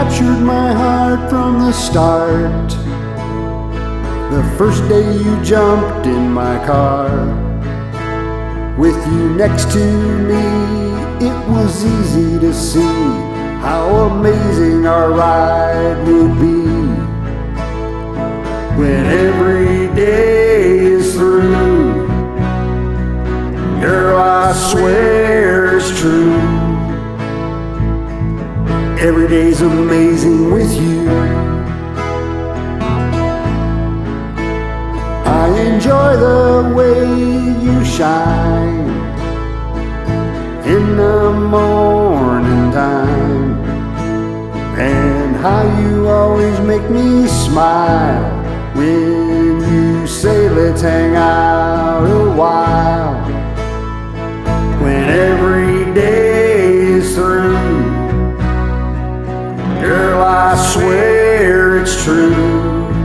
captured my heart from the start. The first day you jumped in my car, with you next to me, it was easy to see how amazing our ride would be. When every day is through, girl, I swear it's true. Every day's amazing with you. I enjoy the way you shine in the morning time, and how you always make me smile when you say let's hang out a while. When every day is through, girl, I swear it's true.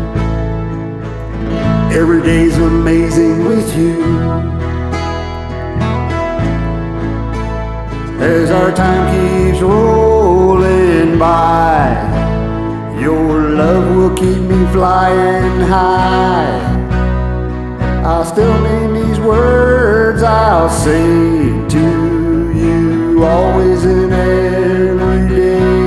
Every day's amazing with you. As our time keeps rolling by, your love will keep me flying high. I'll still mean these words I'll say to you always and every day.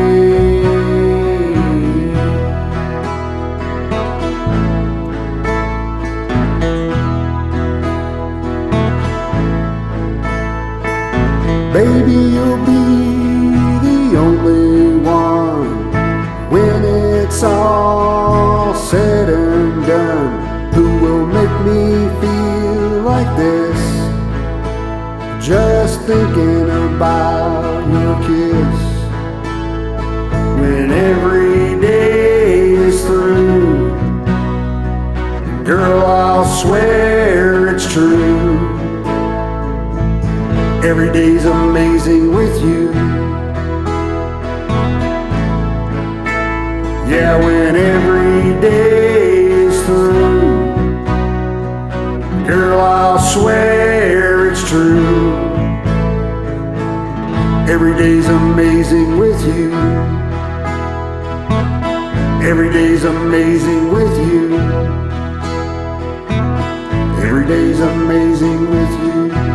Baby, you'll be the only one when it's all said and done, who will make me feel like this, just thinking about your kiss. When every day is through, girl, I'll swear it's true. Every day's amazing with you. Yeah, when every day is through, girl, I'll swear it's true. Every day's amazing with you. Every day's amazing with you. Every day's amazing with you.